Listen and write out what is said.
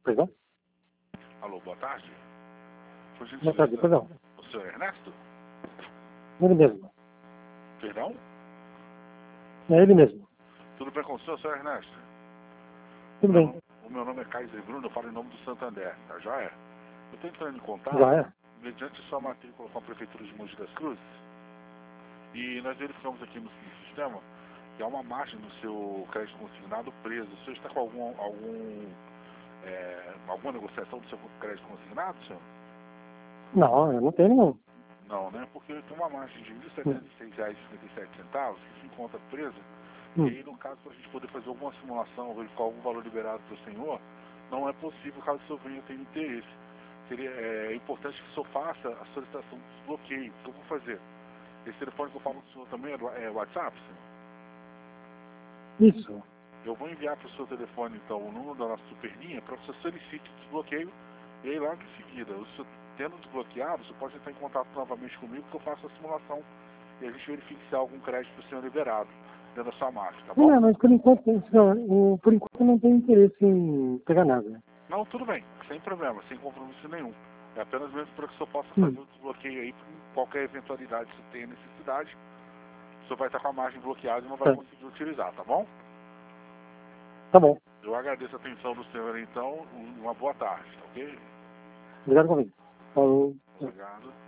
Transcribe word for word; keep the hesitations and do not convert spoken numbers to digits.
Perdão? Alô, boa tarde. Por Boa tarde, gentileza, perdão. o senhor Ernesto? Ele mesmo. Perdão? É ele mesmo. Tudo bem com o senhor, senhor Ernesto? Tudo Meu bem. nome- o meu nome é Kaiser Bruno, eu falo em nome do Santander, tá joia? Eu estou entrando em contato, Já é? mediante sua matrícula com a Prefeitura de Mogi das Cruzes, e nós verificamos aqui no, no sistema que há uma margem no seu crédito consignado preso. O senhor está com algum, algum, é, alguma negociação do seu crédito consignado, senhor? Não, eu não tenho nenhum. Não, né? Porque tem uma margem de mil Hum. setecentos e seis reais e cinquenta e sete centavos que se encontra presa. Hum. E aí, no caso, para a gente poder fazer alguma simulação, verificar algum valor liberado para o senhor, não é possível caso o senhor venha ter interesse. Seria, é, importante que o senhor faça a solicitação de desbloqueio. O que eu vou fazer? Esse telefone que eu falo com o senhor também é, do, é WhatsApp, senhor? Isso. Eu vou enviar para o seu telefone, então, o número da nossa superlinha para que o senhor solicite o desbloqueio. E aí, logo em seguida, o senhor tendo desbloqueado, você pode entrar em contato novamente comigo que eu faço a simulação e a gente verifique se há algum crédito para o senhor liberado dentro da sua marca, tá bom? Não, mas por enquanto, senhor, o- por enquanto eu não tenho interesse em pegar nada. Não, tudo bem, sem problema, sem compromisso nenhum. É apenas mesmo para que o senhor possa Hum. fazer o desbloqueio aí, por qualquer eventualidade que tenha necessidade, o senhor vai estar com a margem bloqueada e não vai Tá. conseguir utilizar, tá bom? Tá bom. Eu agradeço a atenção do senhor, então, uma boa tarde, tá ok? Obrigado comigo. Falou. Obrigado.